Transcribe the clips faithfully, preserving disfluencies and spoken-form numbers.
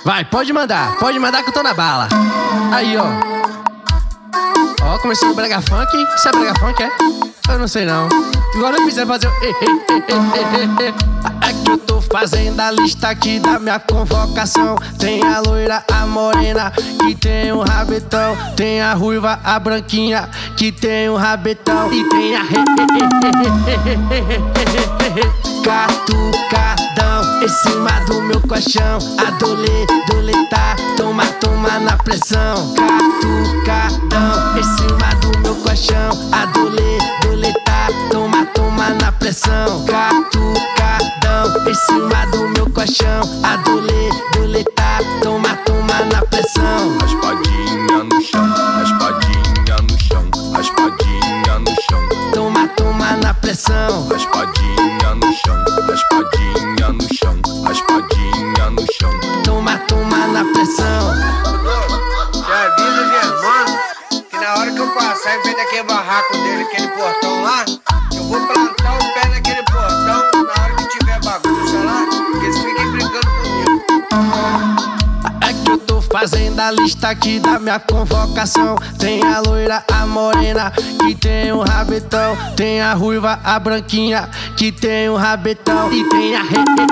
Vai, pode mandar, pode mandar que eu tô na bala. Aí, ó. Ó, começou o brega funk. Isso é brega funk, é? Eu não sei não. Agora eu quiser fazer o... É que eu tô fazendo a lista aqui da minha convocação. Tem a loira, a morena, que tem um rabetão. Tem a ruiva, a branquinha, que tem um rabetão. E tem a... Catucadão em cima do meu colchão. Adolê, doletá, toma, toma na pressão. Catucadão em cima do meu colchão. Adolê, doletá, toma, toma na pressão. Catucadão em cima do meu colchão. Adolê, doletá, toma, toma na pressão. Raspadinha no chão, raspadinha no chão, raspadinha no chão. Toma, toma na pressão. Raspadinha no chão, raspadinha no chão, raspadinha no chão. Toma, toma na pressão. Já avisa os irmãos que na hora que eu passar em frente daquele barraco dele, aquele portão lá, eu vou plantar o pé naquele portão. Na hora que tiver bagunça lá, que eles fiquem brincando comigo. É que eu tô fazendo a lista aqui da minha convocação. Tem a loira, a morena, que tem um rabetão. Tem a ruiva, a branquinha, que tem um rabetão. E tem a...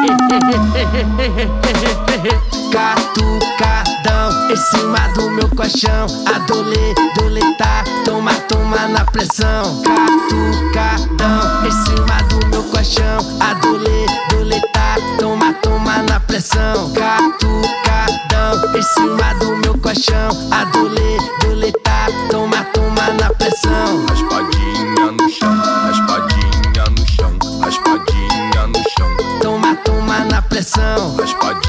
Catucadão em cima do meu colchão. Adolê, doletá, toma, toma na pressão. Catucadão em cima do meu colchão. Adolê, doletá, toma, toma na pressão. Catucadão em cima do meu colchão. Adolê, doletá, toma, toma na pressão. Raspadinha no chão, raspadinha no chão, raspadinha no chão. Toma, toma na pressão. Raspadinha